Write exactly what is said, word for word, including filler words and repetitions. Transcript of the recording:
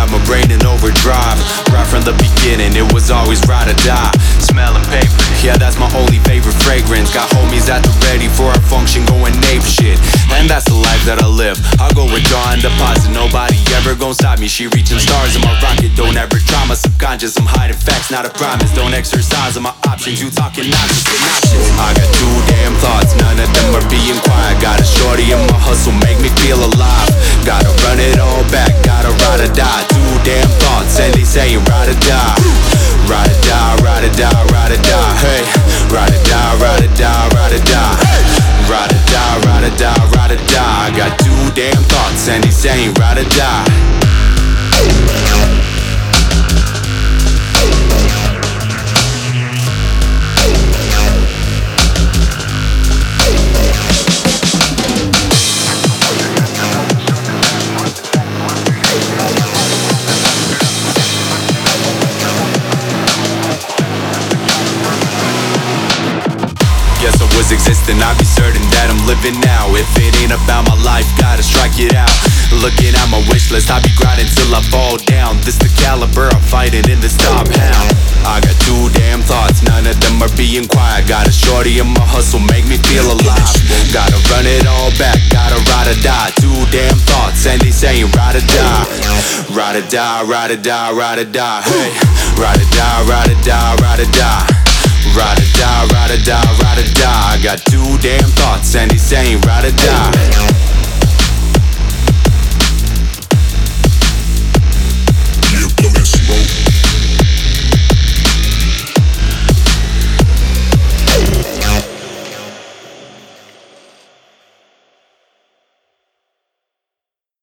got my brain in overdrive. Right from the beginning, it was always ride or die. Smelling paper, yeah, that's my only favorite fragrance. Got homies at the ready for a function, going ape shit. And that's the life that I live. I go withdraw and deposit, nobody ever gon' stop me. She reaching stars in my rocket, don't ever try my subconscious. I'm hiding facts, not a promise. Don't exercise on my options, you talking nonsense, nonsense. I got two damn thoughts, none of them are being quiet. Got a shorty in my hustle, make me feel alive. Gotta run it all back, gotta ride or die. Two damn thoughts, and they saying ride or die. Ride or die, ride or die, ride or die. Hey, ride or die, ride or die, ride or die. Ride or die, ride or die, ride or die. I got two damn thoughts, and they saying ride or die. Guess I was existing, I'd be certain that I'm living now. If it ain't about my life, gotta strike it out. Looking at my wish list, I be grinding till I fall down. This the caliber I'm fighting in this top hound. I got two damn thoughts, none of them are being quiet. Got a shorty in my hustle, make me feel alive. Gotta run it all back, gotta ride or die. Two damn thoughts, and they saying ride or die. Ride or die, ride or die, ride or die. Hey, ride or die, ride or die, ride or die. Ride or die, ride or